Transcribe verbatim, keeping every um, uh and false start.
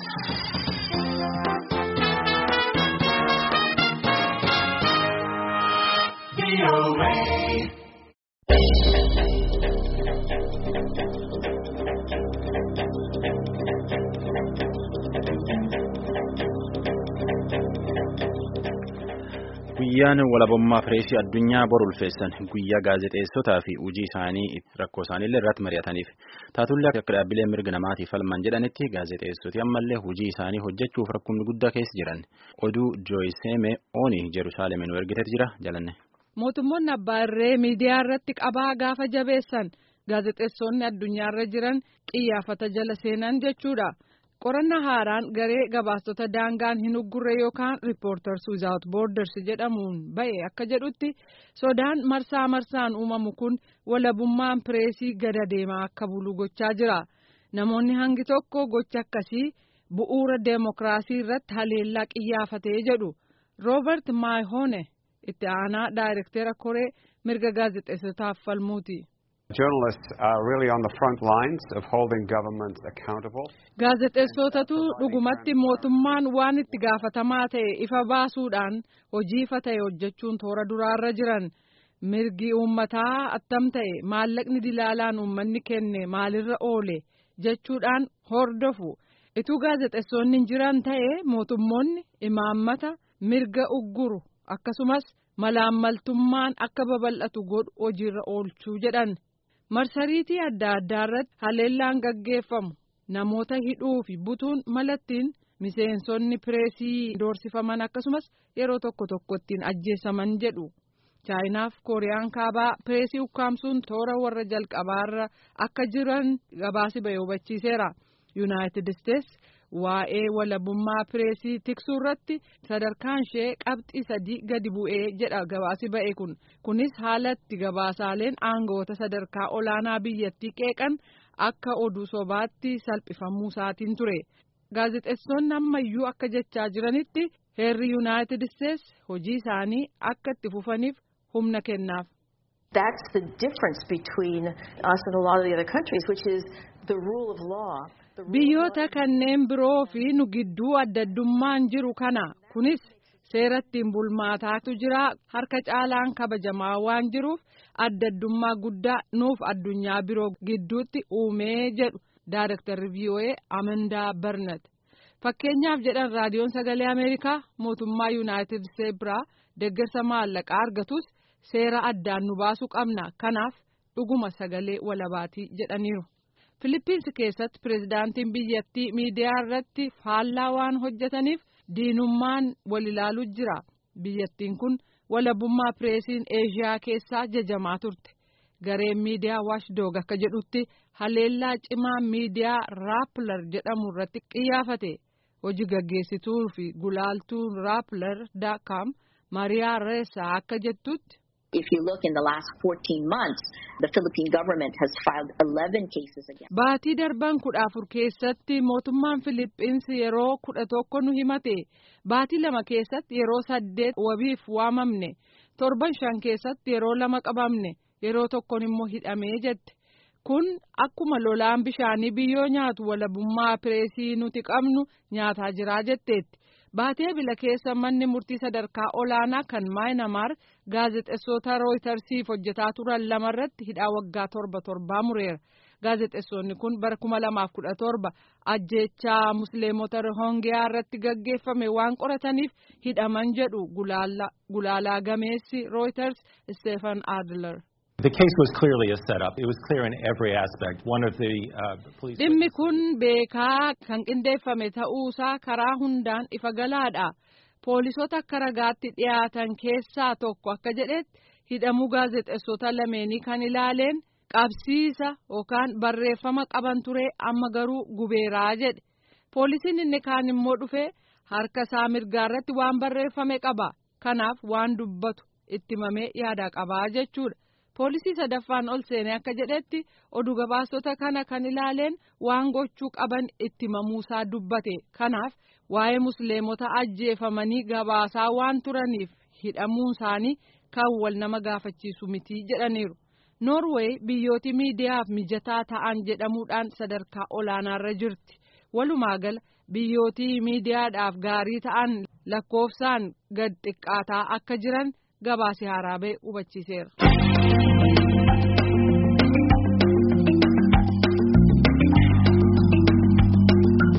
Guyyaan walabummaa pireesii addunyaa boru ulfeessan guyyaa gaazexeessotaa fi hojii isaanii rakkoo isaaniillee irratti mari'ataniif taatullee akka dhaabbilee mirga namaatiif falman jedhanitti gaazexeessoti ammallee hojii isaanii hojjechuuf rakkoon guddaa keessa jiran oduu Jooyiseeme Ooni Jerusaalemin nu ergiteet jira jalanne. Mootummoonni abbaa irree miidiyaa irratti qabaa gaafa jabeessan gaazexeessonni addunyaarra jiran qiyyaafata jala seenan jechuudha. Qorannaa haaraan garee gabaastota daangaan hin uggurre yookaan Reporters Without Borders jedhamuun ba'e akka jedhutti sodaan marsaa marsaan uumamu kun walabummaan pireesii gada deemaa akka bulu gochaa jira. Namoonni hangi tokko gocha akkasii bu'uura deemokiraasii irratti haleellaa qiyyaafatee jedhu. Robert Mahone itti aanaa daayirektera koree mirga gaazexeessotaaf falmuuti. Journalists are really on the front lines of holding governments accountable. Gaazexeessotatu dhugumatti mootummaan waan itti gaafatamaa ta'e ifa baasuudhaan hojii ifa ta'e hojjechuun toora duraarra jiran. Mirgi uummataa attam ta'e maallaqni dilaalaan uummanni kenne maalirra oole jechuudhaan hordofu. Ituu gaazexeessonni hin jiran ta'e mootummoonni imaammata mirga ugguru akkasumas malaammaltummaan akka babal'atu godhu hojiirra oolchuu jedhan. Marsariitii adda addaa irratti haleellaan gaggeeffamu namoota hidhuu fi butuun malattiin miseensonni pireesii doorsifaman akkasumas yeroo tokko tokko ittiin ajjeesaman jedhu. Chaayinaaf Kooriyaan kaabaa pireesii ukkaamsuun toora warra jalqabaarra akka jiran gabaasi ba'e hubachiiseera. Yuunaayitid Isteets waa'ee walabummaa pireesii tiksuu irratti sadarkaan ishee qabxii sadii gadi bu'ee jedha gabaasi ba'e kun. Kunis haalatti gabaasaaleen aangawoota sadarkaa olaanaa biyyattii qeeqan akka oduu sobaatti salphifamuu isaatiin ture. Gaazexeessonni ammayyuu akka jechaa jiranitti heerri Yuunaayitid Isteets hojii isaanii akka itti fufaniif humna kennaaf. That's the difference between us and a lot of the other countries, which is the rule of law. Biyyoota kanneen biroo fi nu gidduu adda addummaan jiru kana kunis seera ittiin bulmaataatu jira harka caalaan kabajamaa waan jiruuf adda addummaa guddaa nuuf addunyaa biroo gidduutti uumee jedhu Daayirektarri V O A Amandaa Barnett. Fakkeenyaaf jedhan raadiyoon sagalee Ameerikaa mootummaa Yuunaayitid Isteets biraa deeggarsa maallaqaa argatus seera addaan nu baasuu qabna kanaaf dhuguma sagalee walabaatii jedhaniiru. Filiippiinsi keessatti pirezidaantiin biyyattii miidiyaa irratti faallaa waan hojjetaniif diinummaan wal ilaaluu jira. Biyyattiin kun walabummaa pireesiin Eeshiyaa keessaa jajamaa turte. Gareen miidiyaa Watchdog akka jedhutti haleellaa cimaa miidiyaa Rappler jedhamu irratti qiyyaafate. Hojii gaggeessituu fi gulaaltuun Rappler dot com Mariyaa Reessaa akka jettutti. If you look in the last fourteen months, the Philippine government has filed eleven cases against. Baatii darban kudha afur keessatti mootummaan Filiippiinsi yeroo kudha tokko nu himate. Baatii lama keessatti yeroo saddeet wabiif waamamne. Torban shan keessatti yeroo lama qabamne. Yeroo tokkon immoo hidhamee jette. Kun akkuma lolaan bishaanii biyyoo nyaatu walabummaa pireesii nuti qabnu nyaataa jiraa jetteetti. Baatee bila keessa manni murtii sadarkaa olaanaa kan Maayinamaar gaazexeessota Rooyitersiif hojjetaa turan lamarratti hidhaa waggaa torba torbaa mureera. Gaazexeessonni kun bara kuma lamaaf kudha torba ajjeechaa musliimota Rohingyaa irratti gaggeeffame waan qorataniif hidhaman jedhu gulaalaa gameessi Rooyiters Stephen Adler. The case was clearly a setup. It was clear in every aspect. One of the uh, police. Dhimmi kun beekaa kan qindeeffame ta'uusaa karaa hundaan ifa galaadha. Poolisoota akka ragaatti dhiyaatan keessaa tokko akka jedhetti hidhamuu gaazexeessota lameenii kan ilaaleen qabsiisa yookaan barreeffama qaban ture amma garuu gubeeraa jedhe. Poolisiin inni kaan immoo dhufe harka isaa mirgaarratti waan barreeffame qaba. Kanaaf waan dubbatu itti himamee yaada qabaa jechuudha. Poolisii sadaffaan ol seenee akka jedhetti oduu gabaastota kana kan ilaaleen waan gochuu qaban itti himamuusaa dubbate. Kanaaf waa'ee musliimota ajjeefamanii gabaasaa waan turaniif hidhamuun isaanii kan wal nama gaafachiisu miti jedhaniiru. Noorweey biyyooti miidiyaaf mijataa ta'an jedhamuudhaan sadarkaa olaanaarra jirti. walumaa gala biyyootii miidiyaadhaaf gaarii ta'an lakkoofsaan gad xiqqaataa akka jiran gabaasi haaraa ba'e hubachiiseera.